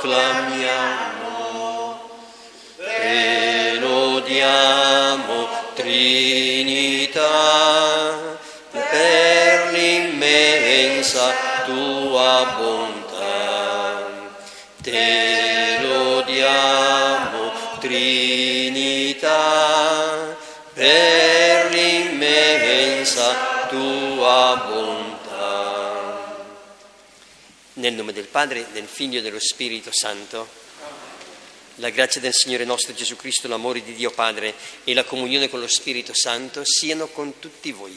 proclamiamo, te lodiamo, Trinità, per l'immensa tua bontà. Te lodiamo, Trinità, per l'immensa tua bontà. Nel nome del Padre, del Figlio e dello Spirito Santo. La grazia del Signore nostro Gesù Cristo, l'amore di Dio Padre e la comunione con lo Spirito Santo siano con tutti voi.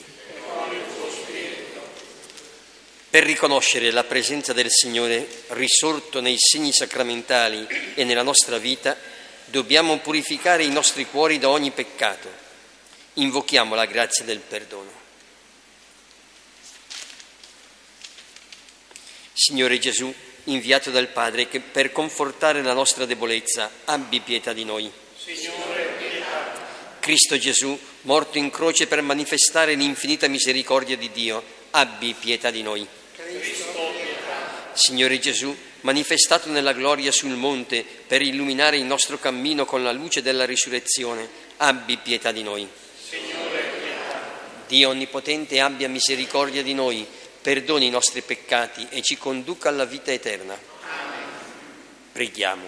Per riconoscere la presenza del Signore risorto nei segni sacramentali e nella nostra vita, dobbiamo purificare i nostri cuori da ogni peccato. Invochiamo la grazia del perdono. Signore Gesù, inviato dal Padre che per confortare la nostra debolezza, abbi pietà di noi. Signore, pietà. Cristo Gesù, morto in croce per manifestare l'infinita misericordia di Dio, abbi pietà di noi. Cristo, pietà. Signore Gesù, manifestato nella gloria sul monte per illuminare il nostro cammino con la luce della risurrezione, abbi pietà di noi. Signore, pietà. Dio Onnipotente abbia misericordia di noi, perdoni i nostri peccati e ci conduca alla vita eterna. Amen. Preghiamo.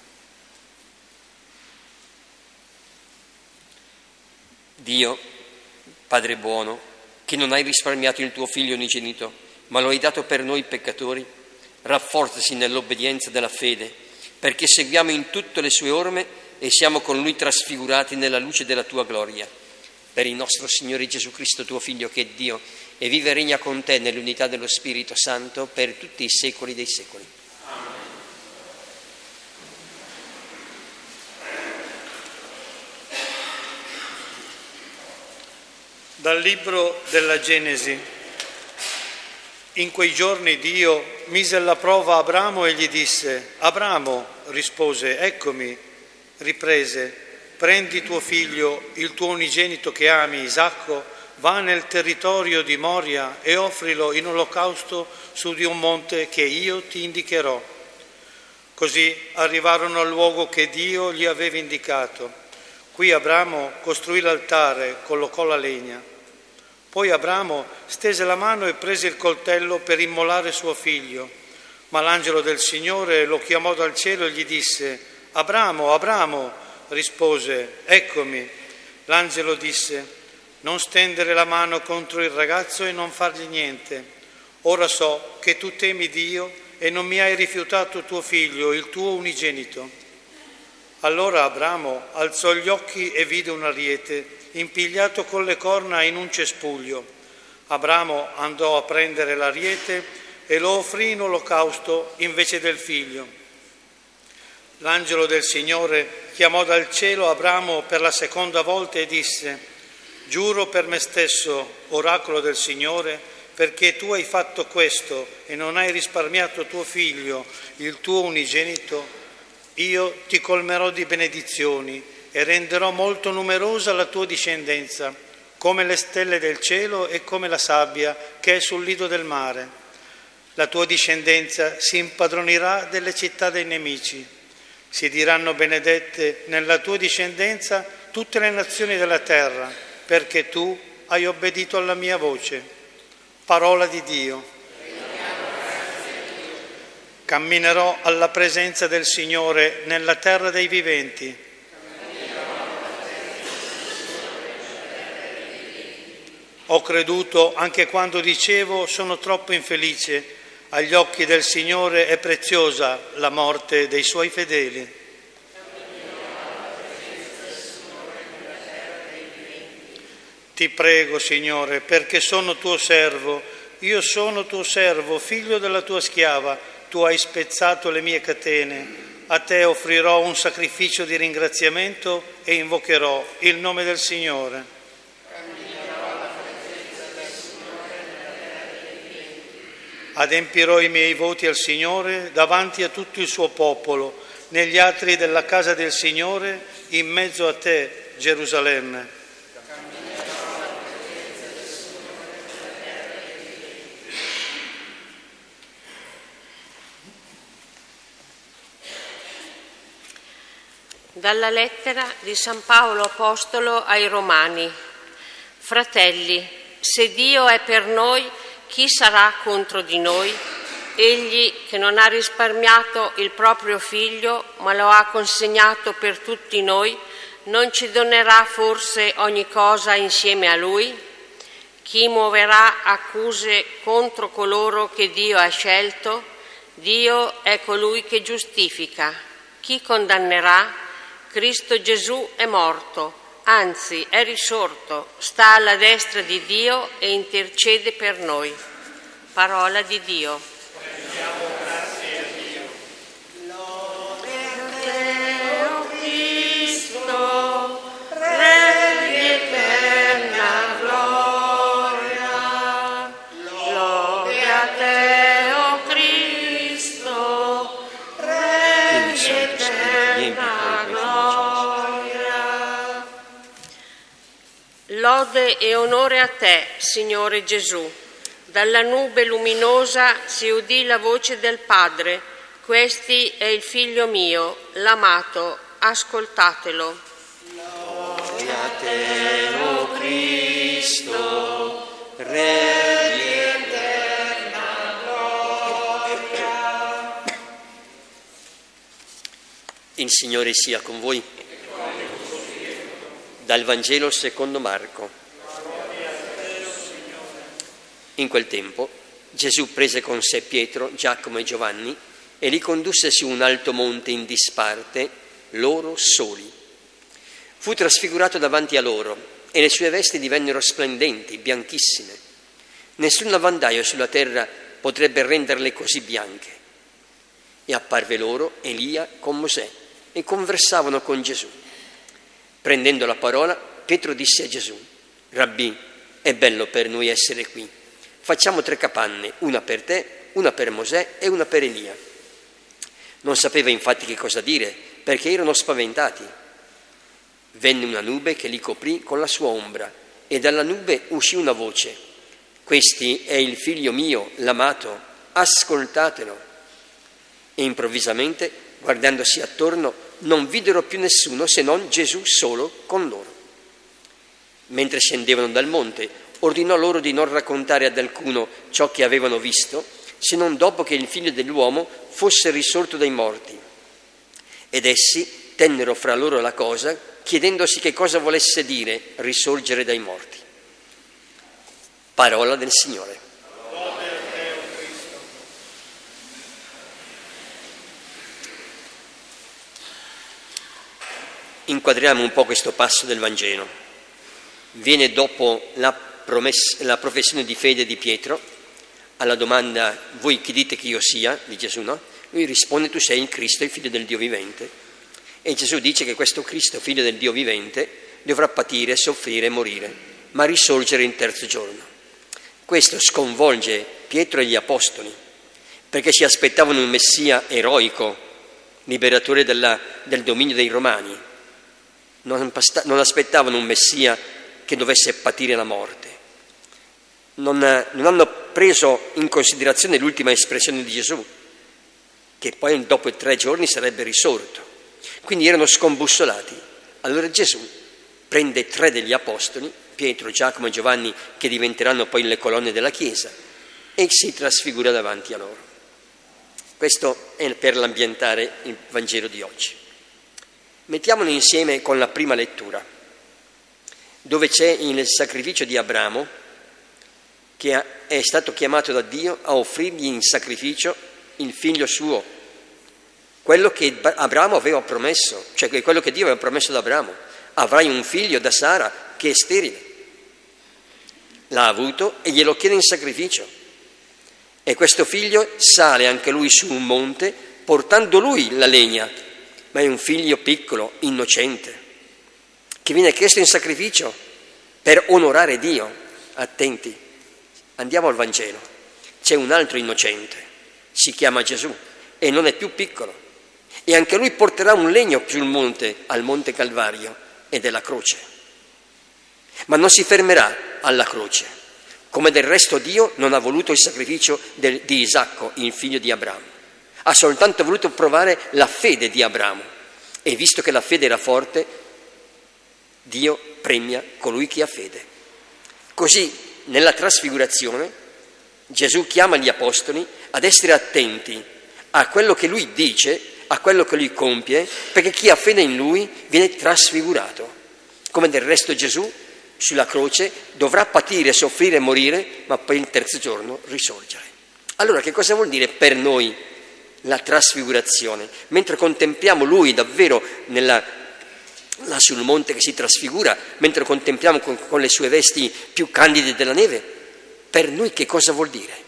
Dio, Padre buono, che non hai risparmiato il tuo Figlio unigenito, ma lo hai dato per noi peccatori, rafforzasi nell'obbedienza della fede, perché seguiamo in tutte le sue orme e siamo con Lui trasfigurati nella luce della tua gloria. Per il nostro Signore Gesù Cristo, tuo Figlio, che è Dio, e vive e regna con te nell'unità dello Spirito Santo per tutti i secoli dei secoli. Amen. Dal libro della Genesi. In quei giorni Dio mise alla prova Abramo e gli disse: Abramo, rispose, eccomi. Riprese: prendi tuo figlio, il tuo unigenito che ami, Isacco, va nel territorio di Moria e offrilo in olocausto su di un monte che io ti indicherò. Così arrivarono al luogo che Dio gli aveva indicato. Qui Abramo costruì l'altare, collocò la legna. Poi Abramo stese la mano e prese il coltello per immolare suo figlio. Ma l'angelo del Signore lo chiamò dal cielo e gli disse: Abramo, Abramo, rispose, eccomi. L'angelo disse: non stendere la mano contro il ragazzo e non fargli niente. Ora so che tu temi Dio e non mi hai rifiutato tuo figlio, il tuo unigenito. Allora Abramo alzò gli occhi e vide un ariete impigliato con le corna in un cespuglio. Abramo andò a prendere l'ariete e lo offrì in olocausto invece del figlio. L'angelo del Signore chiamò dal cielo Abramo per la seconda volta e disse: giuro per me stesso, oracolo del Signore, perché tu hai fatto questo e non hai risparmiato tuo figlio, il tuo unigenito, io ti colmerò di benedizioni e renderò molto numerosa la tua discendenza, come le stelle del cielo e come la sabbia che è sul lido del mare. La tua discendenza si impadronirà delle città dei nemici. Si diranno benedette nella tua discendenza tutte le nazioni della terra, perché tu hai obbedito alla mia voce. Parola di Dio. Camminerò alla presenza del Signore nella terra dei viventi. Ho creduto anche quando dicevo sono troppo infelice. Agli occhi del Signore è preziosa la morte dei suoi fedeli. Ti prego, Signore, perché sono tuo servo. Io sono tuo servo, figlio della tua schiava. Tu hai spezzato le mie catene. A te offrirò un sacrificio di ringraziamento e invocherò il nome del Signore. Adempirò i miei voti al Signore davanti a tutto il suo popolo, negli atri della casa del Signore, in mezzo a te, Gerusalemme. Dalla lettera di San Paolo Apostolo ai Romani. Fratelli, se Dio è per noi, chi sarà contro di noi? Egli che non ha risparmiato il proprio figlio, ma lo ha consegnato per tutti noi, non ci donerà forse ogni cosa insieme a Lui? Chi muoverà accuse contro coloro che Dio ha scelto? Dio è colui che giustifica. Chi condannerà? Cristo Gesù è morto, anzi è risorto, sta alla destra di Dio e intercede per noi. Parola di Dio. Rendiamo grazie a Dio. Lode a te, o Cristo, Re di eterna gloria. Lode a te, o Cristo, Re di eterna gloria. Lode e onore a te, Signore Gesù. Dalla nube luminosa si udì la voce del Padre: «Questi è il Figlio mio, l'amato, ascoltatelo». Lode a te, o Cristo, Re di eterna gloria. Il Signore sia con voi. Dal Vangelo secondo Marco. In quel tempo Gesù prese con sé Pietro, Giacomo e Giovanni e li condusse su un alto monte in disparte, loro soli. Fu trasfigurato davanti a loro e le sue vesti divennero splendenti, bianchissime. Nessun lavandaio sulla terra potrebbe renderle così bianche. E apparve loro Elia con Mosè e conversavano con Gesù. Prendendo la parola, Pietro disse a Gesù: «Rabbì, è bello per noi essere qui. Facciamo 3 capanne, una per te, una per Mosè e una per Elia». Non sapeva infatti che cosa dire, perché erano spaventati. Venne una nube che li coprì con la sua ombra, e dalla nube uscì una voce: «Questi è il Figlio mio, l'amato, ascoltatelo». E improvvisamente, guardandosi attorno, non videro più nessuno se non Gesù solo con loro. Mentre scendevano dal monte, ordinò loro di non raccontare ad alcuno ciò che avevano visto, se non dopo che il Figlio dell'uomo fosse risorto dai morti. Ed essi tennero fra loro la cosa, chiedendosi che cosa volesse dire risorgere dai morti. Parola del Signore. Inquadriamo un po' questo passo del Vangelo. Viene dopo la professione di fede di Pietro, alla domanda: «Voi chi dite che io sia?» di Gesù, no? Lui risponde: «Tu sei il Cristo, il Figlio del Dio vivente». E Gesù dice che questo Cristo, Figlio del Dio vivente, dovrà patire, soffrire e morire, ma risorgere in 3° giorno. Questo sconvolge Pietro e gli Apostoli, perché si aspettavano un Messia eroico, liberatore del dominio dei Romani. Non aspettavano un Messia che dovesse patire la morte. Non hanno preso in considerazione l'ultima espressione di Gesù, che poi dopo 3 giorni sarebbe risorto. Quindi erano scombussolati. Allora Gesù prende 3 degli apostoli, Pietro, Giacomo e Giovanni, che diventeranno poi le colonne della Chiesa, e si trasfigura davanti a loro. Questo è per l'ambientare il Vangelo di oggi. Mettiamolo insieme con la prima lettura, dove c'è il sacrificio di Abramo, che è stato chiamato da Dio a offrirgli in sacrificio il figlio suo, quello che Abramo aveva promesso, cioè quello che Dio aveva promesso ad Abramo: avrai un figlio da Sara che è sterile. L'ha avuto e glielo chiede in sacrificio. E questo figlio sale anche lui su un monte portando lui la legna, ma è un figlio piccolo, innocente, che viene chiesto in sacrificio per onorare Dio. Attenti, andiamo al Vangelo. C'è un altro innocente, si chiama Gesù, e non è più piccolo, e anche lui porterà un legno sul monte, al monte Calvario, ed è la croce. Ma non si fermerà alla croce, come del resto Dio non ha voluto il sacrificio di Isacco, il figlio di Abramo. Ha soltanto voluto provare la fede di Abramo, E visto che la fede era forte, Dio premia colui che ha fede. Così, nella trasfigurazione, Gesù chiama gli apostoli ad essere attenti a quello che lui dice, a quello che lui compie, perché chi ha fede in lui viene trasfigurato. Come del resto Gesù sulla croce dovrà patire, soffrire e morire, ma poi il terzo giorno risorgere. Allora che cosa vuol dire per noi la trasfigurazione? Mentre contempliamo lui davvero là sul monte che si trasfigura, mentre contempliamo con le sue vesti più candide della neve, per noi che cosa vuol dire?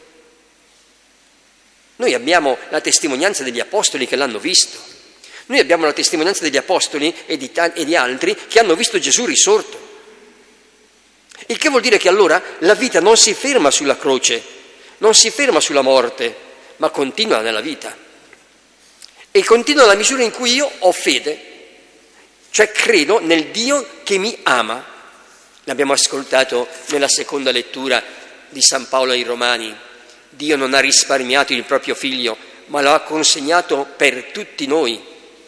Noi abbiamo la testimonianza degli apostoli che l'hanno visto, noi abbiamo la testimonianza degli apostoli e di altri che hanno visto Gesù risorto. Il che vuol dire che allora la vita non si ferma sulla croce, non si ferma sulla morte, ma continua nella vita. E continua nella misura in cui io ho fede, cioè credo nel Dio che mi ama. L'abbiamo ascoltato nella seconda lettura di San Paolo ai Romani. Dio non ha risparmiato il proprio figlio, ma lo ha consegnato per tutti noi.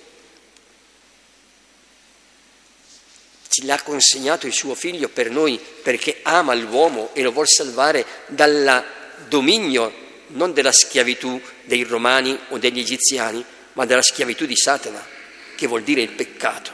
L'ha consegnato il suo figlio per noi perché ama l'uomo e lo vuol salvare dal dominio, non della schiavitù dei romani o degli egiziani, ma dalla schiavitù di Satana, che vuol dire il peccato.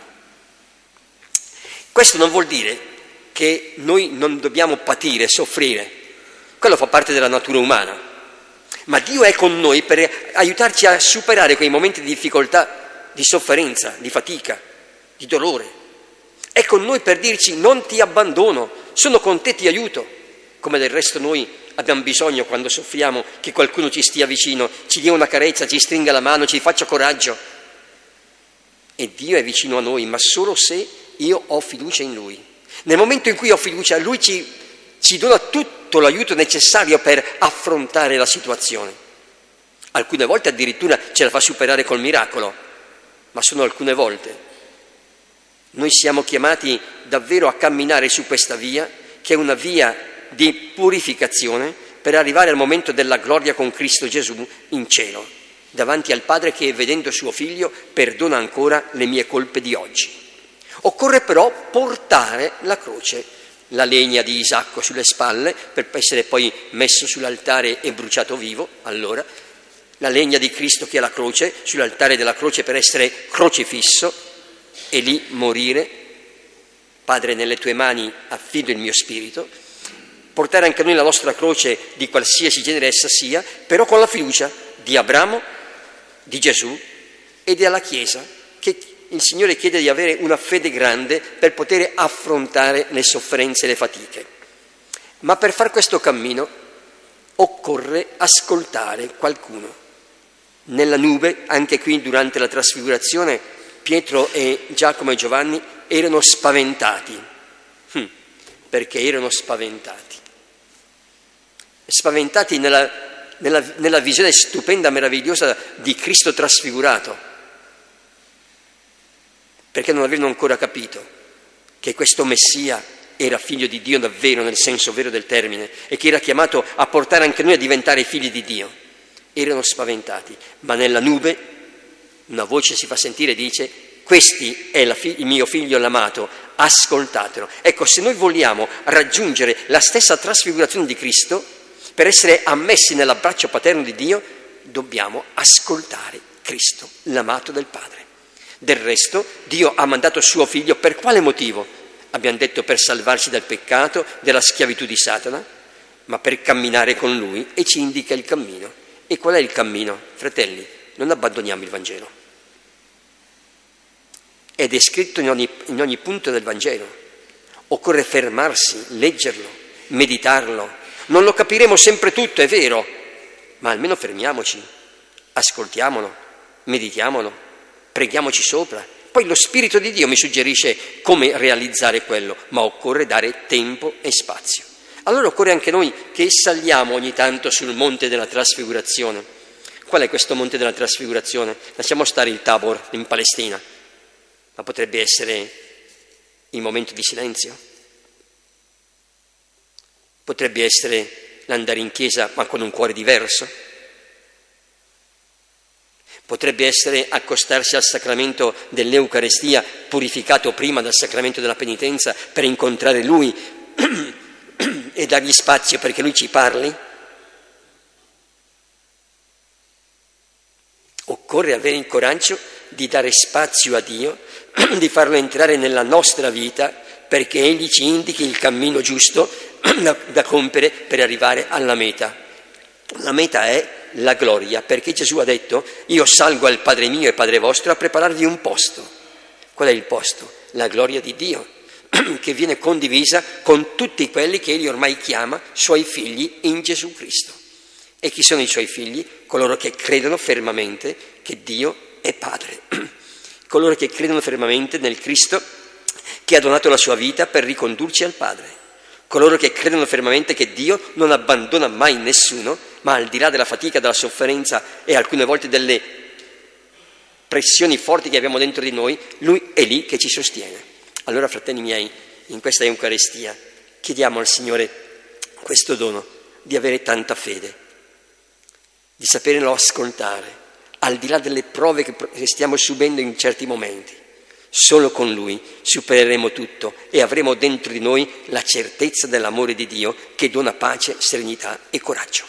Questo non vuol dire che noi non dobbiamo patire, soffrire. Quello fa parte della natura umana, ma Dio è con noi per aiutarci a superare quei momenti di difficoltà, di sofferenza, di fatica, di dolore. È con noi per dirci non ti abbandono, sono con te, ti aiuto, come del resto noi abbiamo bisogno quando soffriamo che qualcuno ci stia vicino, ci dia una carezza, ci stringa la mano, ci faccia coraggio. E Dio è vicino a noi, ma solo se io ho fiducia in Lui. Nel momento in cui ho fiducia, Lui ci dona tutto l'aiuto necessario per affrontare la situazione. Alcune volte addirittura ce la fa superare col miracolo, ma sono alcune volte. Noi siamo chiamati davvero a camminare su questa via, che è una via di purificazione, per arrivare al momento della gloria con Cristo Gesù in cielo, davanti al Padre che, vedendo suo Figlio, perdona ancora le mie colpe di oggi. Occorre però portare la croce, la legna di Isacco sulle spalle, per essere poi messo sull'altare e bruciato vivo, allora, la legna di Cristo che è la croce, sull'altare della croce per essere crocifisso, e lì morire. Padre, nelle tue mani affido il mio spirito. Portare anche noi la nostra croce di qualsiasi genere essa sia, però con la fiducia di Abramo, di Gesù e della Chiesa, che il Signore chiede di avere una fede grande per poter affrontare le sofferenze e le fatiche. Ma per far questo cammino occorre ascoltare qualcuno. Nella nube, anche qui durante la trasfigurazione, Pietro e Giacomo e Giovanni erano spaventati. Perché erano spaventati? Spaventati nella visione stupenda, meravigliosa di Cristo trasfigurato, perché non avevano ancora capito che questo Messia era figlio di Dio davvero, nel senso vero del termine, e che era chiamato a portare anche noi a diventare figli di Dio. Erano spaventati, ma nella nube una voce si fa sentire e dice: questi è il mio figlio l'amato, ascoltatelo. Ecco, se noi vogliamo raggiungere la stessa trasfigurazione di Cristo, per essere ammessi nell'abbraccio paterno di Dio, dobbiamo ascoltare Cristo, l'amato del Padre. Del resto, Dio ha mandato suo figlio per quale motivo? Abbiamo detto per salvarci dal peccato, dalla schiavitù di Satana, ma per camminare con Lui, e ci indica il cammino. E qual è il cammino? Fratelli, non abbandoniamo il Vangelo. Ed è scritto in ogni punto del Vangelo. Occorre fermarsi, leggerlo, meditarlo. Non lo capiremo sempre tutto, è vero, ma almeno fermiamoci, ascoltiamolo, meditiamolo, preghiamoci sopra. Poi lo Spirito di Dio mi suggerisce come realizzare quello, ma occorre dare tempo e spazio. Allora occorre anche noi che saliamo ogni tanto sul monte della trasfigurazione. Qual è questo monte della trasfigurazione? Lasciamo stare il Tabor in Palestina, ma potrebbe essere il momento di silenzio. Potrebbe essere l'andare in chiesa ma con un cuore diverso. Potrebbe essere accostarsi al sacramento dell'Eucarestia, purificato prima dal sacramento della penitenza, per incontrare Lui e dargli spazio perché Lui ci parli. Occorre avere il coraggio di dare spazio a Dio, di farlo entrare nella nostra vita, perché Egli ci indichi il cammino giusto da compiere per arrivare alla meta. La meta è la gloria, perché Gesù ha detto: io salgo al Padre mio e Padre vostro a prepararvi un posto. Qual è il posto? La gloria di Dio, che viene condivisa con tutti quelli che Egli ormai chiama Suoi figli in Gesù Cristo. E chi sono i Suoi figli? Coloro che credono fermamente che Dio è Padre, coloro che credono fermamente nel Cristo che ha donato la sua vita per ricondurci al Padre, coloro che credono fermamente che Dio non abbandona mai nessuno, ma al di là della fatica, della sofferenza e alcune volte delle pressioni forti che abbiamo dentro di noi, Lui è lì che ci sostiene. Allora, fratelli miei, in questa Eucaristia chiediamo al Signore questo dono di avere tanta fede, di saperlo ascoltare, al di là delle prove che stiamo subendo in certi momenti. Solo con Lui supereremo tutto e avremo dentro di noi la certezza dell'amore di Dio che dona pace, serenità e coraggio.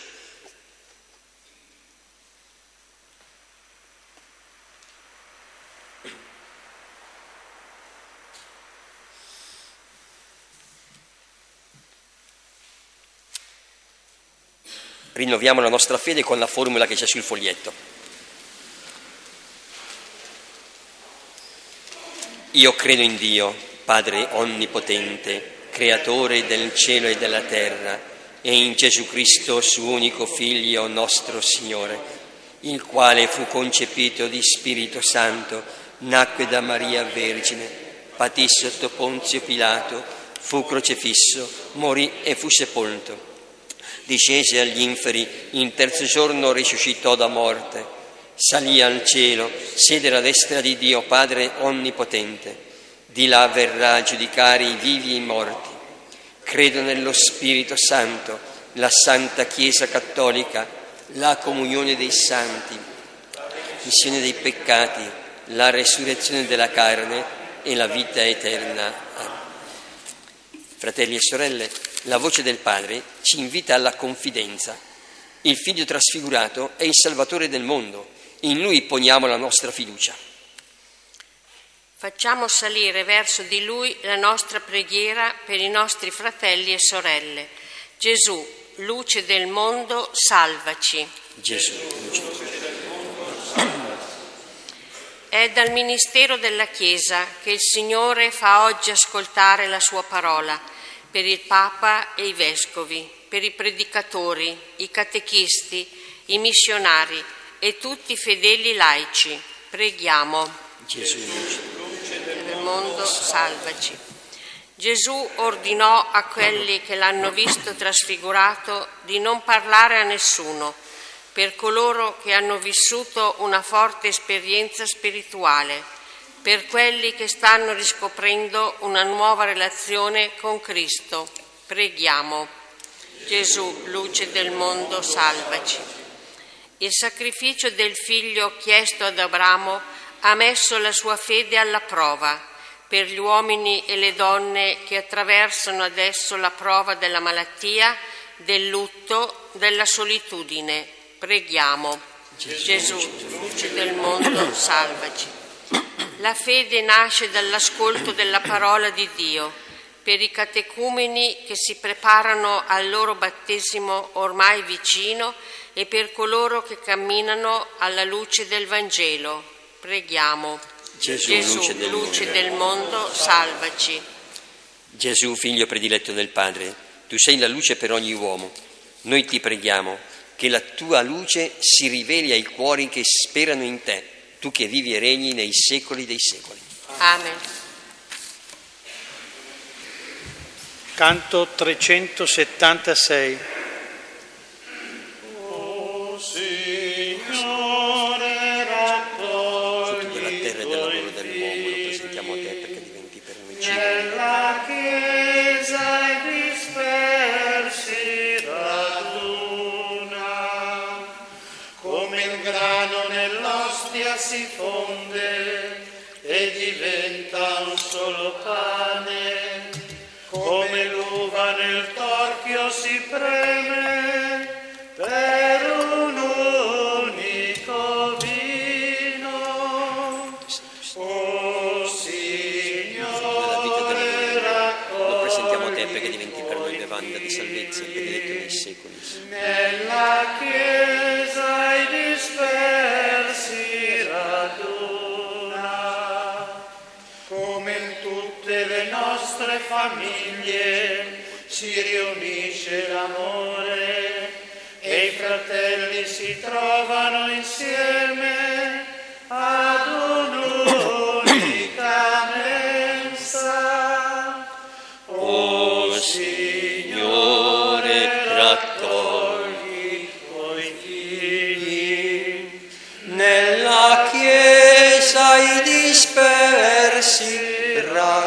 Rinnoviamo la nostra fede con la formula che c'è sul foglietto. Io credo in Dio, Padre Onnipotente, Creatore del cielo e della terra, e in Gesù Cristo, suo unico Figlio, nostro Signore, il quale fu concepito di Spirito Santo, nacque da Maria Vergine, patì sotto Ponzio Pilato, fu crocifisso, morì e fu sepolto. Discese agli inferi, il terzo giorno risuscitò da morte, salì al cielo, siede alla destra di Dio Padre Onnipotente, di là verrà a giudicare i vivi e i morti. Credo nello Spirito Santo, la Santa Chiesa Cattolica, la comunione dei santi, missione dei peccati, la resurrezione della carne e la vita eterna. Amen. Fratelli e sorelle, la voce del Padre ci invita alla confidenza. Il Figlio trasfigurato è il Salvatore del mondo. In Lui poniamo la nostra fiducia. Facciamo salire verso di Lui la nostra preghiera per i nostri fratelli e sorelle. Gesù, luce del mondo, salvaci. Gesù, luce del mondo. È dal ministero della Chiesa che il Signore fa oggi ascoltare la sua parola per il Papa e i Vescovi, per i predicatori, i catechisti, i missionari e tutti i fedeli laici. Preghiamo. Gesù, luce del mondo, salvaci. Gesù ordinò a quelli che l'hanno visto trasfigurato di non parlare a nessuno, per coloro che hanno vissuto una forte esperienza spirituale, per quelli che stanno riscoprendo una nuova relazione con Cristo. Preghiamo. Gesù, luce del mondo, salvaci. Il sacrificio del Figlio chiesto ad Abramo ha messo la sua fede alla prova. Per gli uomini e le donne che attraversano adesso la prova della malattia, del lutto, della solitudine, preghiamo. Gesù, luce del mondo, salvaci. La fede nasce dall'ascolto della parola di Dio. Per i catecumeni che si preparano al loro battesimo ormai vicino e per coloro che camminano alla luce del Vangelo, preghiamo. Gesù, luce del mondo, salvaci. Gesù, Figlio prediletto del Padre, tu sei la luce per ogni uomo. Noi ti preghiamo che la tua luce si riveli ai cuori che sperano in te, tu che vivi e regni nei secoli dei secoli. Amen. Canto 376. O Signore, raccogli Della terra e del lavoro dell'uomo lo presentiamo a te perché diventi per noi cibo. nella Chiesa i dispersi raduna, come il grano nell'osso l'ostia si fonde e diventa un solo pane, come l'uva nel torchio si preme per un unico vino. O Signore, raccogli, lo presentiamo a te perché diventi per noi bevanda di salvezza, benedetto nei secoli. nella Chiesa i dispersi raduna, come in tutte le nostre famiglie si riunisce l'amore e i fratelli si trovano insieme ad un'unica mensa. O Signore, raccogli i tuoi figli nella Chiesa i dispersi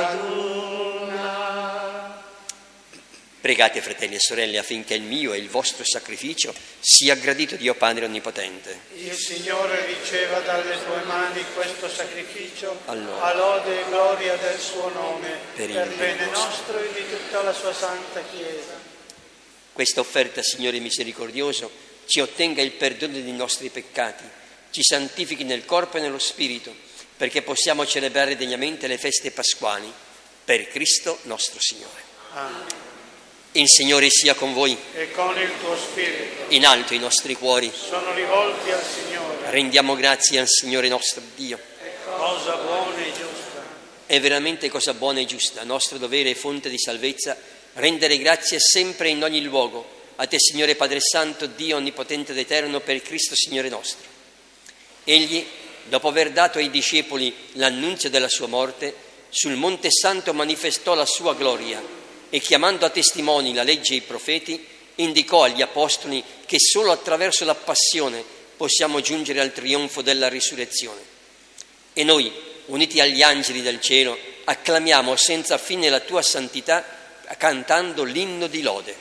raduna. Pregate, fratelli e sorelle, affinché il mio e il vostro sacrificio sia gradito Dio Padre Onnipotente. Il Signore riceva dalle tue mani questo sacrificio, Allora. a lode e gloria del suo nome, Per per il bene nostro. nostro e di tutta la sua santa Chiesa. Questa offerta, Signore misericordioso, ci ottenga il perdono dei nostri peccati, ci santifichi nel corpo e nello spirito, perché possiamo celebrare degnamente le feste pasquali, per Cristo nostro Signore. Amen. Il Signore sia con voi, E con il tuo spirito in alto i nostri cuori. sono rivolti al Signore. Rendiamo grazie al Signore nostro Dio. Cosa buona e giusta. È veramente cosa buona e giusta, nostro dovere e fonte di salvezza, rendere grazie sempre e in ogni luogo a te, Signore Padre Santo, Dio Onnipotente ed Eterno, per Cristo Signore nostro. Egli, dopo aver dato ai discepoli l'annunzio della sua morte, sul Monte Santo manifestò la sua gloria e, chiamando a testimoni la legge e i profeti, indicò agli apostoli che solo attraverso la passione possiamo giungere al trionfo della risurrezione. E noi, uniti agli angeli del cielo, acclamiamo senza fine la tua santità, cantando l'inno di lode.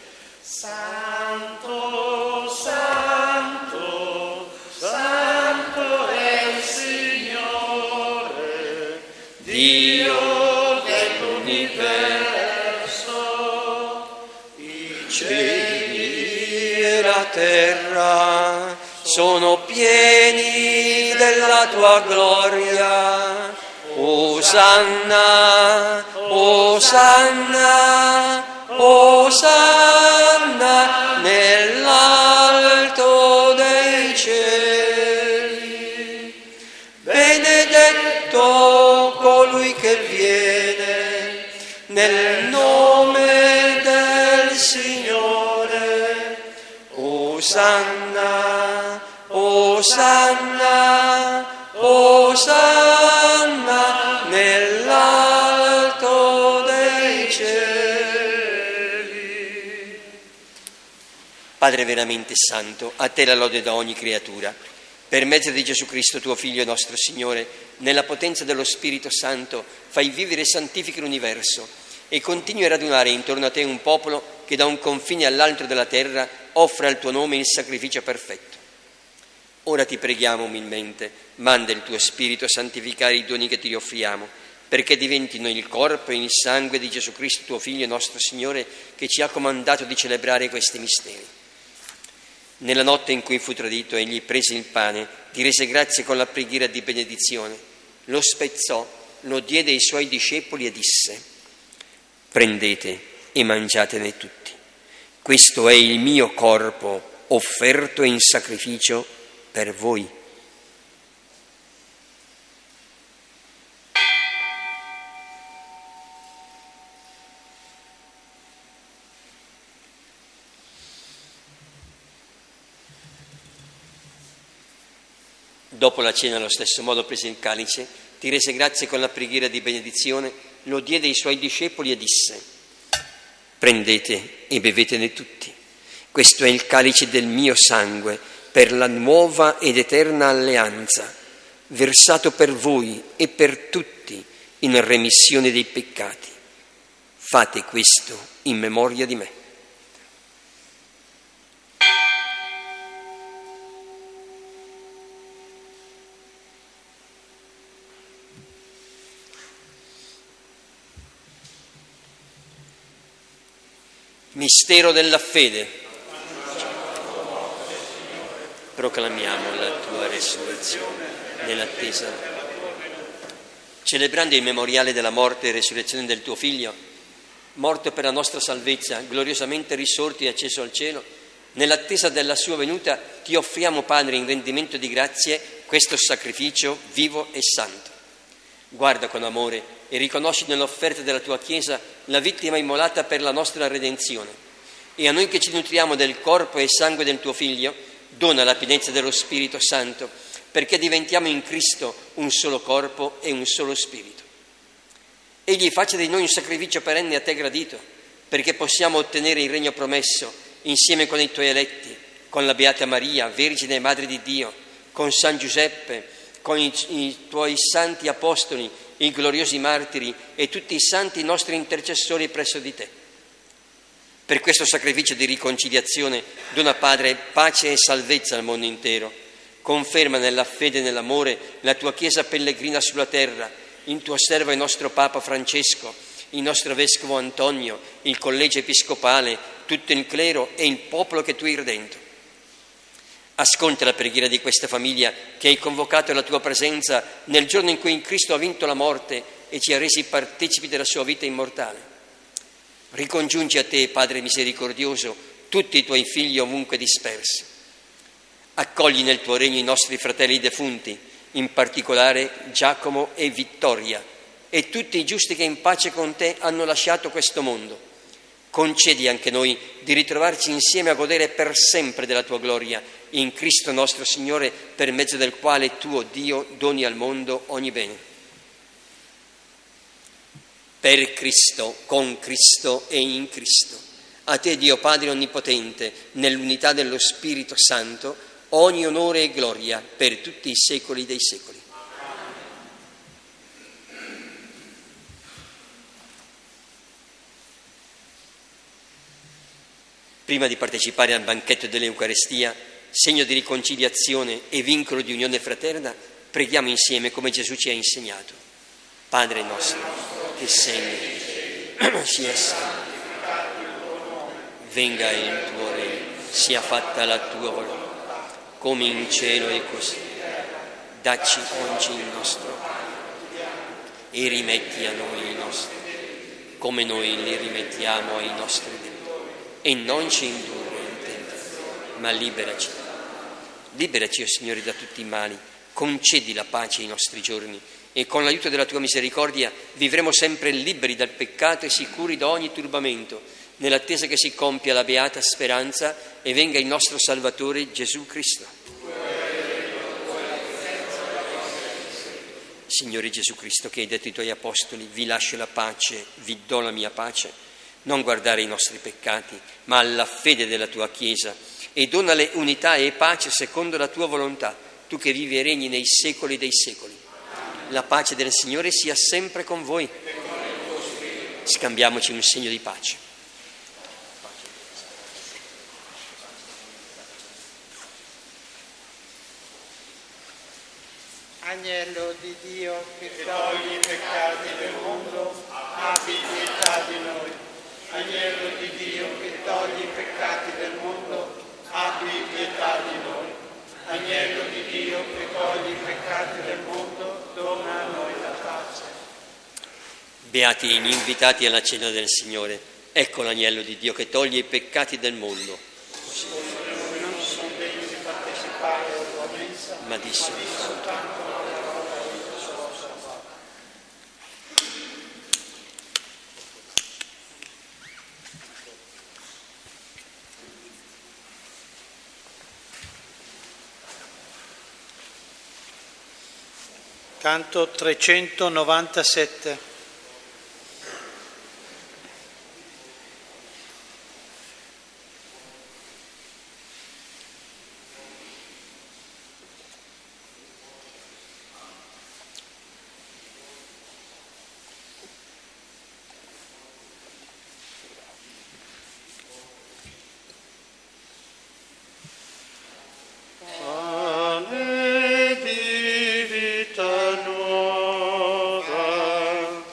Santo, santo, santo è il Signore, Dio dell'universo. I cieli e la terra sono pieni della tua gloria. Osanna, Osanna, Osanna nell'alto dei cieli. Benedetto colui che viene nel nome del Signore. Osanna, Osanna, Osanna nell'alto dei cieli. Padre veramente santo, a te la lode da ogni creatura. Per mezzo di Gesù Cristo, tuo Figlio e nostro Signore, nella potenza dello Spirito Santo, fai vivere e santifichi l'universo e continui a radunare intorno a te un popolo che da un confine all'altro della terra offre al tuo nome il sacrificio perfetto. Ora ti preghiamo umilmente, manda il tuo Spirito a santificare i doni che ti offriamo, perché diventino il corpo e il sangue di Gesù Cristo, tuo Figlio e nostro Signore, che ci ha comandato di celebrare questi misteri. Nella notte in cui fu tradito, egli prese il pane, ti rese grazie con la preghiera di benedizione, lo spezzò, lo diede ai suoi discepoli e disse: prendete e mangiatene tutti. Questo è il mio corpo offerto in sacrificio per voi. Dopo la cena, allo stesso modo, prese il calice, ti rese grazie con la preghiera di benedizione, lo diede ai suoi discepoli e disse: prendete e bevetene tutti. Questo è il calice del mio sangue per la nuova ed eterna alleanza, versato per voi e per tutti in remissione dei peccati. Fate questo in memoria di me. Mistero della fede. Proclamiamo la tua resurrezione nell'attesa. Celebrando il memoriale della morte e resurrezione del tuo Figlio, morto per la nostra salvezza, gloriosamente risorto e acceso al cielo, nell'attesa della sua venuta ti offriamo, Padre, in rendimento di grazie questo sacrificio vivo e santo. Guarda con amore e riconosci nell'offerta della tua Chiesa la vittima immolata per la nostra redenzione, e a noi che ci nutriamo del corpo e sangue del tuo Figlio dona la pienezza dello Spirito Santo, perché diventiamo in Cristo un solo corpo e un solo spirito. Egli faccia di noi un sacrificio perenne a te gradito, perché possiamo ottenere il regno promesso insieme con i tuoi eletti, con la Beata Maria, Vergine e Madre di Dio, con San Giuseppe, con i tuoi santi apostoli, i gloriosi martiri e tutti i santi nostri intercessori presso di te. Per questo sacrificio di riconciliazione dona, Padre, pace e salvezza al mondo intero. Conferma nella fede e nell'amore la tua Chiesa pellegrina sulla terra, in tuo servo e nostro Papa Francesco, il nostro Vescovo Antonio, il Collegio Episcopale, tutto il clero e il popolo che tu hai redento. Ascolta la preghiera di questa famiglia che hai convocato alla tua presenza nel giorno in cui Cristo ha vinto la morte e ci ha resi partecipi della sua vita immortale. Ricongiungi a te, Padre misericordioso, tutti i tuoi figli ovunque dispersi. Accogli nel tuo regno i nostri fratelli defunti, in particolare Giacomo e Vittoria, e tutti i giusti che in pace con te hanno lasciato questo mondo. Concedi anche noi di ritrovarci insieme a godere per sempre della tua gloria, in Cristo nostro Signore, per mezzo del quale tu, o Dio, doni al mondo ogni bene. Per Cristo, con Cristo e in Cristo, a te, Dio Padre Onnipotente, nell'unità dello Spirito Santo, ogni onore e gloria per tutti i secoli dei secoli. Prima di partecipare al banchetto dell'Eucarestia, segno di riconciliazione e vincolo di unione fraterna, preghiamo insieme come Gesù ci ha insegnato. Padre nostro, che sei nei cieli, sia santificato il tuo nome, venga il tuo regno, sia fatta la tua volontà, come in cielo e così. Dacci oggi il nostro pane e rimetti a noi i nostri debiti, come noi li rimettiamo ai nostri debitori. E non ci indurre in tentazione, ma liberaci. Liberaci, o Signore, da tutti i mali, concedi la pace ai nostri giorni e con l'aiuto della tua misericordia vivremo sempre liberi dal peccato e sicuri da ogni turbamento, nell'attesa che si compia la beata speranza e venga il nostro Salvatore Gesù Cristo. Signore Gesù Cristo, che hai detto ai tuoi apostoli: vi lascio la pace, vi do la mia pace, non guardare i nostri peccati, ma alla fede della tua Chiesa, e donale unità e pace secondo la tua volontà, tu che vivi e regni nei secoli dei secoli. La pace del Signore sia sempre con voi. Scambiamoci un segno di pace. Agnello di Dio che togli i peccati del mondo, abbi pietà di noi. Agnello di Dio che togli i peccati del mondo, abbi pietà di noi. Agnello di Dio che togli i peccati del mondo, dona a noi la pace. Beati gli invitati alla cena del Signore. Ecco l'agnello di Dio che toglie i peccati del mondo. Non sono degno di partecipare alla tua mensa, Ma di soltanto una parola io sono salvato. Canto 397. Pane di vita nuova,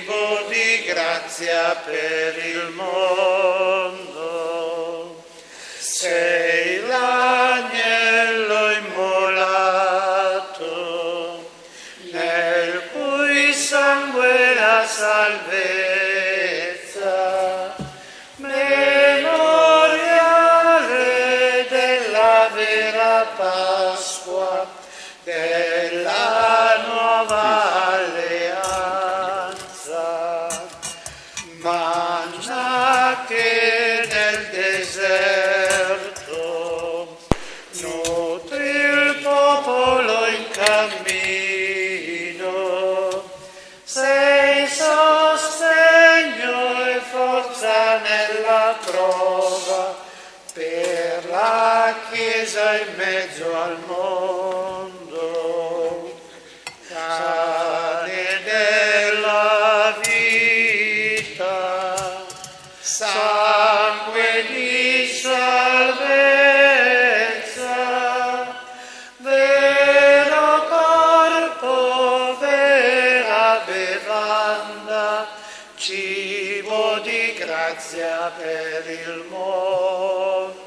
cibo di grazia per il mondo. Sei l'agnello immolato, nel cui sangue la salvezza, memoriale della vera Pasqua, della nuova alleanza. Manna che nel deserto nutri il popolo in cammino, sei sostegno e forza nella prova per la Chiesa in mezzo al mondo. Cane della vita, sangue di salvezza, vero corpo, vera bevanda, cibo di grazia per il mondo.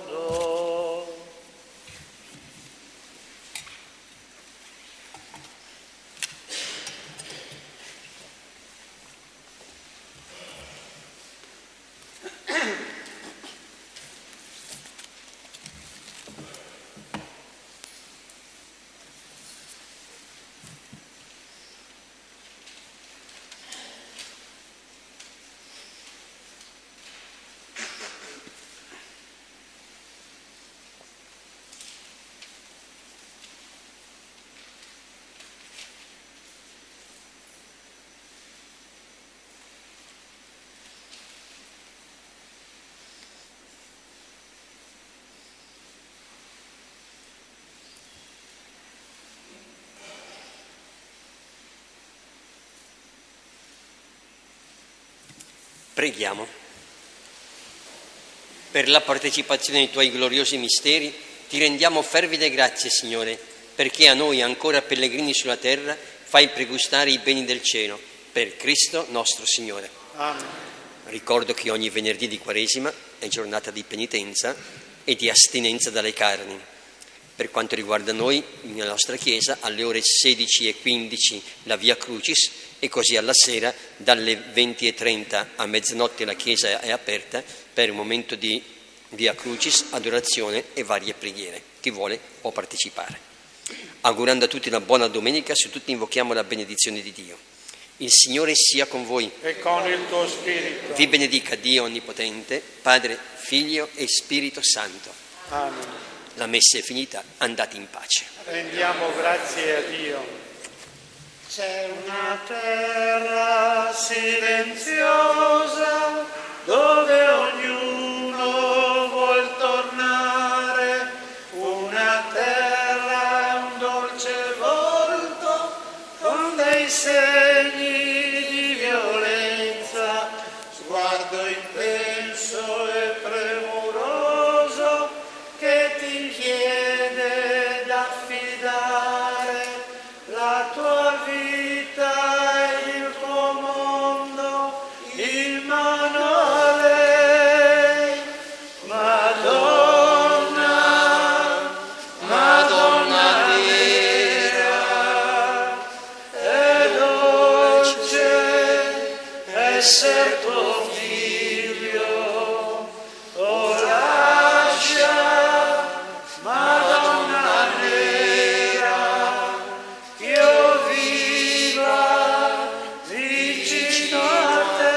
Preghiamo. Per la partecipazione ai Tuoi gloriosi misteri Ti rendiamo fervide grazie, Signore, perché a noi, ancora pellegrini sulla terra, fai pregustare i beni del cielo. Per Cristo nostro Signore. Amen. Ricordo che ogni venerdì di Quaresima è giornata di penitenza e di astinenza dalle carni. Per quanto riguarda noi, nella nostra Chiesa, alle ore 16:15 la Via Crucis e così alla sera dalle 20:30 a mezzanotte la Chiesa è aperta per un momento di Via Crucis, adorazione e varie preghiere. Chi vuole può partecipare. Augurando a tutti una buona domenica, su tutti invochiamo la benedizione di Dio. Il Signore sia con voi. E con il tuo spirito. Vi benedica Dio Onnipotente, Padre, Figlio e Spirito Santo. Amen. La messa è finita, andate in pace. Rendiamo grazie a Dio. C'è una terra silenziosa dove ognuno vuol tornare, una terra, un dolce volto con dei segni di violenza, sguardo intenso e premuroso che ti chiede d'affidare la tua vita e il tuo mondo in mano a lei. Madonna, Madonna nera, è dolce esser tuo figlio, o lascia, Madonna nera, io viva vicino a te.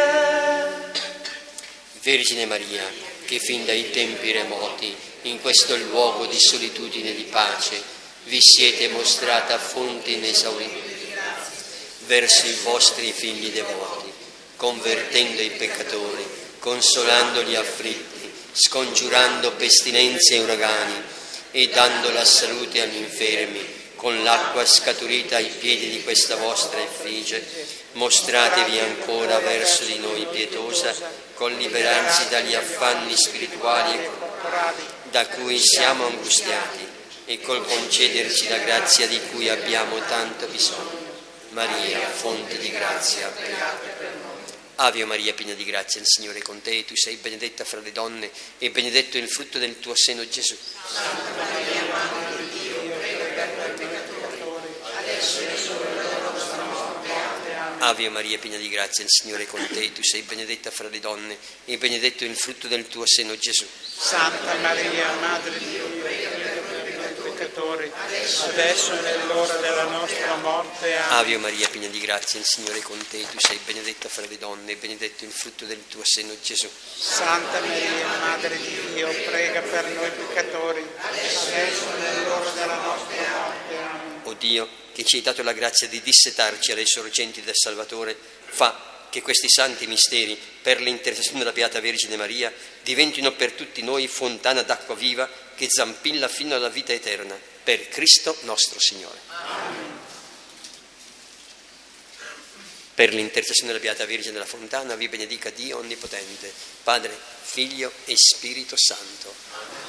Vergine Maria, che fin dai tempi remoti, in questo luogo di solitudine e di pace, vi siete mostrata fonte inesauribile verso i vostri figli devoti, convertendo i peccatori, consolando gli afflitti, scongiurando pestilenze e uragani e dando la salute agli infermi. Con l'acqua scaturita ai piedi di questa vostra effigie, mostratevi ancora verso di noi pietosa, col liberarsi dagli affanni spirituali da cui siamo angustiati e col concederci la grazia di cui abbiamo tanto bisogno. Maria, fonte di grazia, Ave Maria, piena di grazia, il Signore è con te, tu sei benedetta fra le donne e benedetto è il frutto del tuo seno, Gesù. Santa Maria, Madre di Dio, prega per noi peccatori, adesso è l'ora della nostra morte. Amen. Ave Maria, piena di grazia, il Signore è con te, tu sei benedetta fra le donne e benedetto è il frutto del tuo seno, Gesù. Santa Maria, Madre di Dio, prega per noi peccatori, adesso è l'ora della nostra morte. Amen. Ave Maria, piena di grazia, il Signore è con te, tu sei benedetta fra le donne e benedetto è il frutto del tuo seno, Gesù. Santa Maria, Madre di Dio, prega per noi peccatori, adesso è l'ora della nostra morte. Amen. O Dio, che ci hai dato la grazia di dissetarci alle sorgenti del Salvatore, fa che questi santi misteri, per l'intercessione della Beata Vergine Maria, diventino per tutti noi fontana d'acqua viva che zampilla fino alla vita eterna. Per Cristo nostro Signore. Amen. Per l'intercessione della Beata Vergine della Fontana vi benedica Dio Onnipotente, Padre, Figlio e Spirito Santo.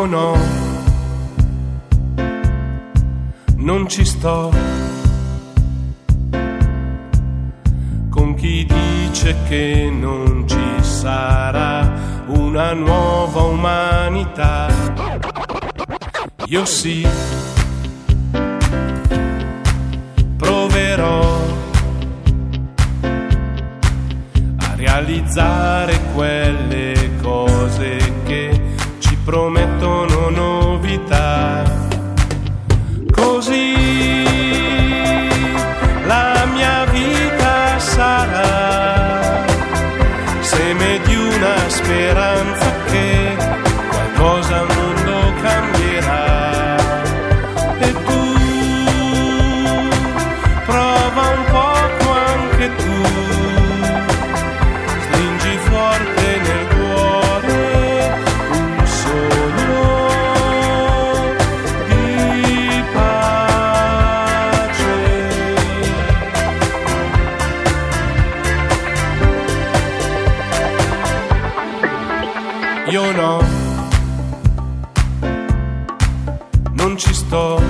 Io no, non ci sto con chi dice che non ci sarà una nuova umanità. Io sì, proverò a realizzare quelle cose che ci promettono novità. Così la mia vita sarà seme di una speranza che qualcosa al mondo cambierà. E tu prova un poco anche tu, stringi forte nel cuore un sogno di pace. Io no, non ci sto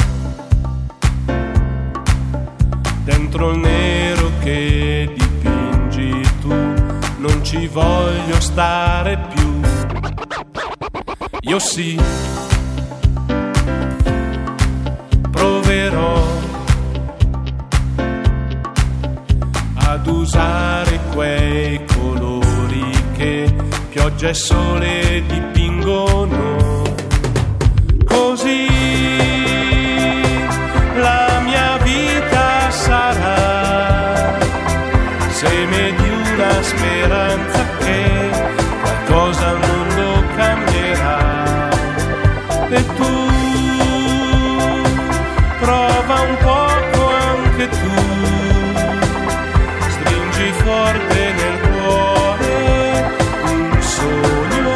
dentro il nero che dipingi tu, non ci voglio stare più. Io sì, proverò ad usare quei colori che pioggia e sole dipingono. Così la mia vita sarà seme di una speranza che qualcosa al mondo cambierà. E tu prova un poco anche tu, stringi forte nel cuore un sogno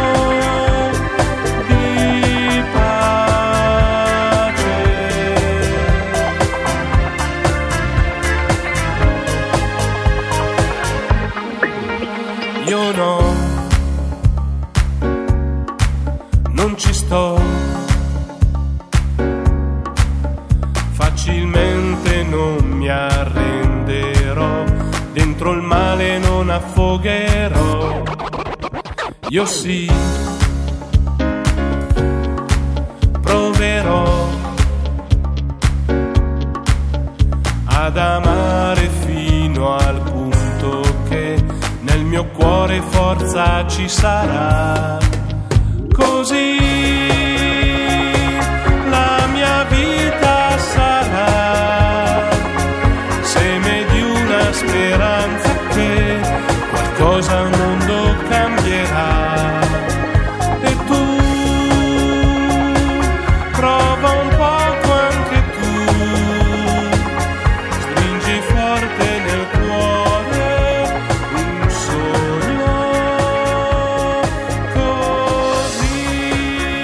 di pace. Io no, non ci sto, facilmente non mi arrenderò, dentro il male non affogherò. Io sì, proverò ad amare fino al punto che nel mio cuore forza ci sarà. Così la mia vita sarà seme di una speranza che qualcosa al mondo cambierà. E tu prova un poco anche tu, stringi forte nel cuore un sogno così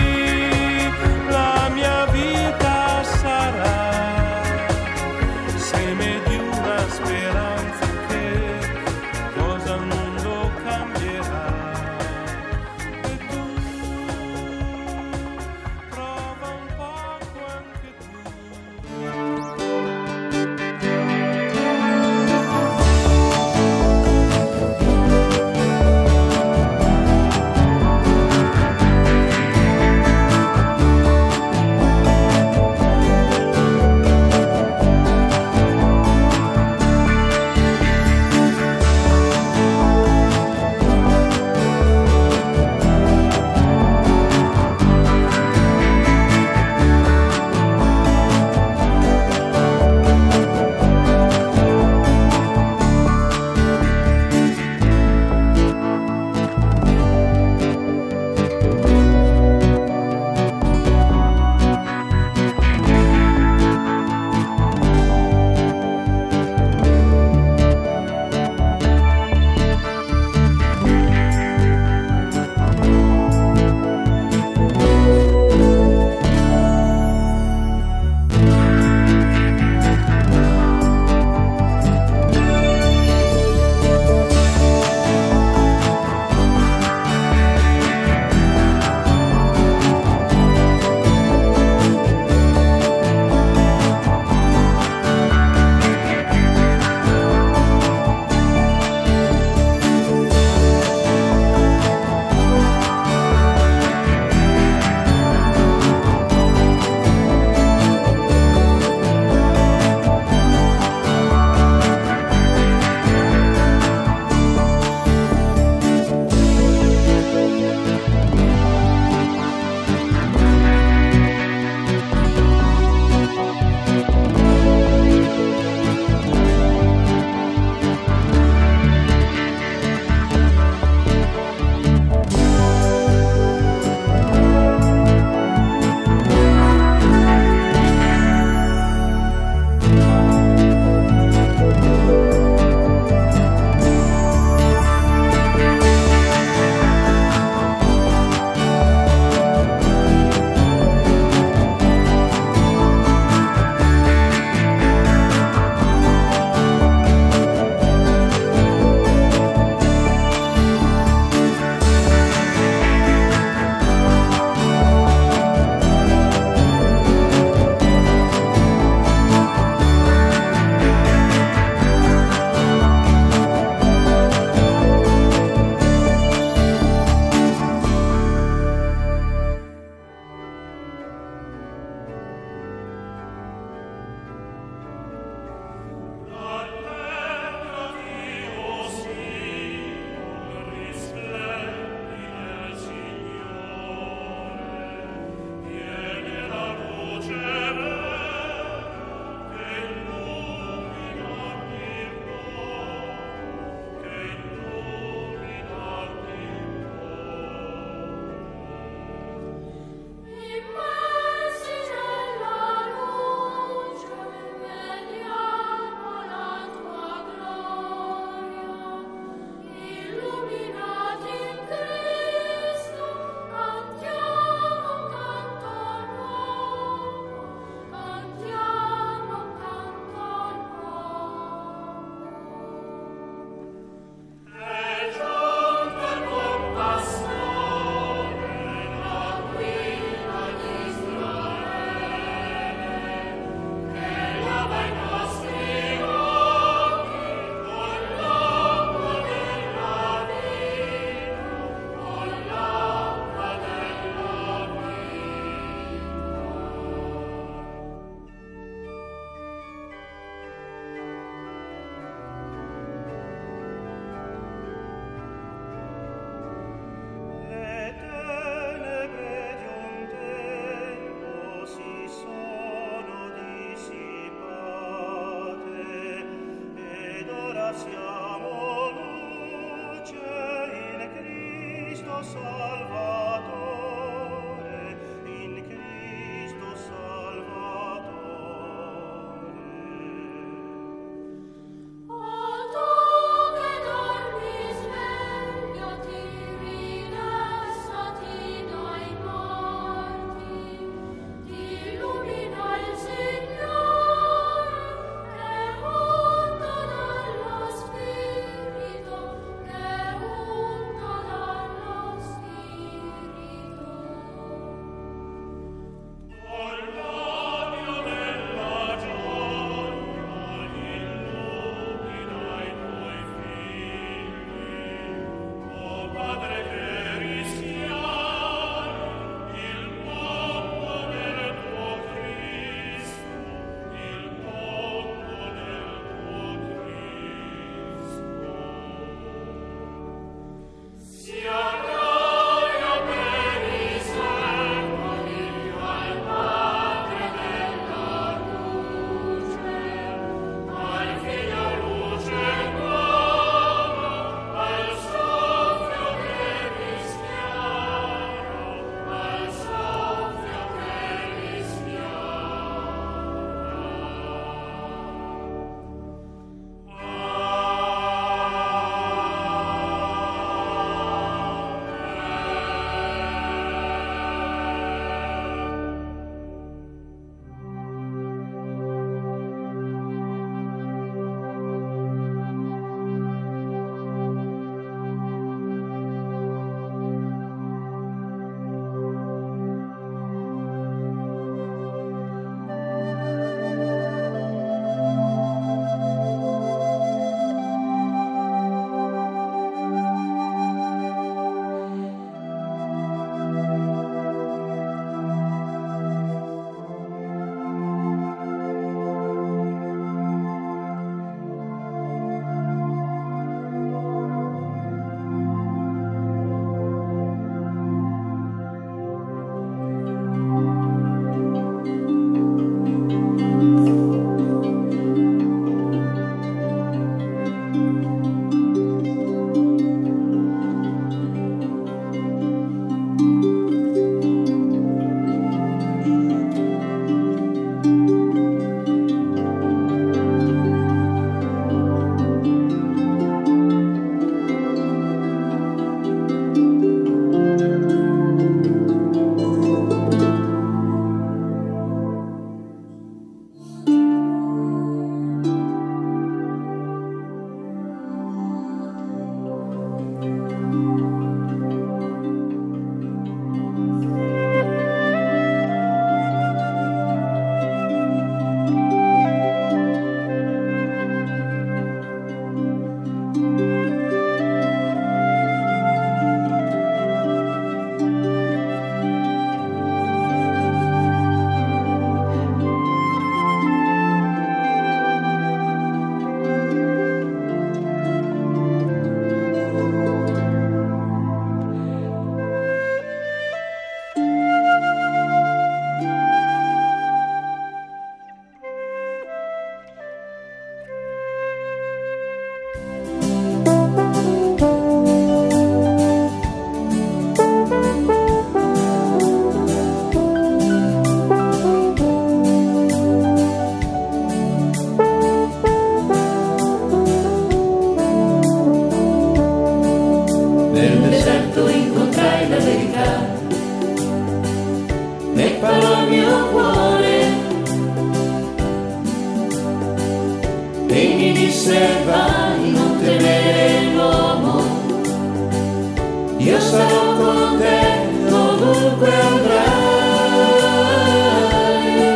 disse vai, non temere l'uomo, io sarò con te dovunque andrai.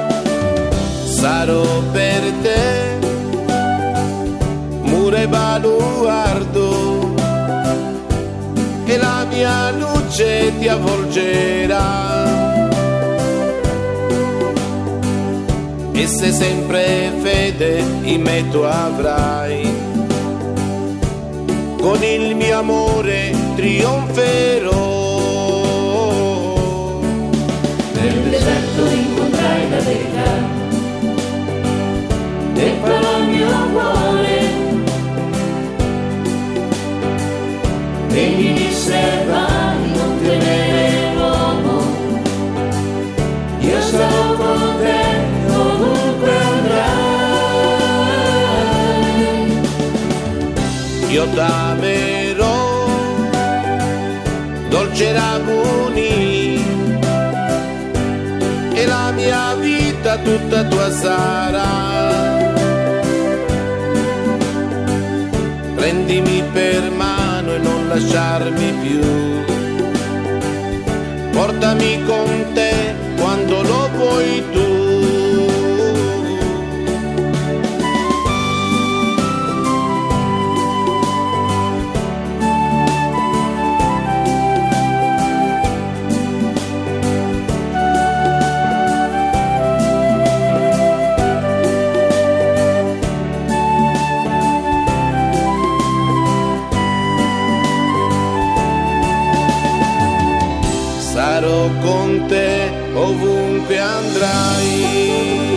Sarò per te muro e baluardo, e la mia luce ti avvolgerà. E se sempre fede in me tu avrai, con il mio amore trionferò. Nel deserto incontrai la verità, e farò il mio cuore, io t'amerò, dolce Rabuni, e la mia vita tutta tua sarà. Prendimi per mano e non lasciarmi più, portami con te quando lo vuoi tu. Sarò con te ovunque andrai.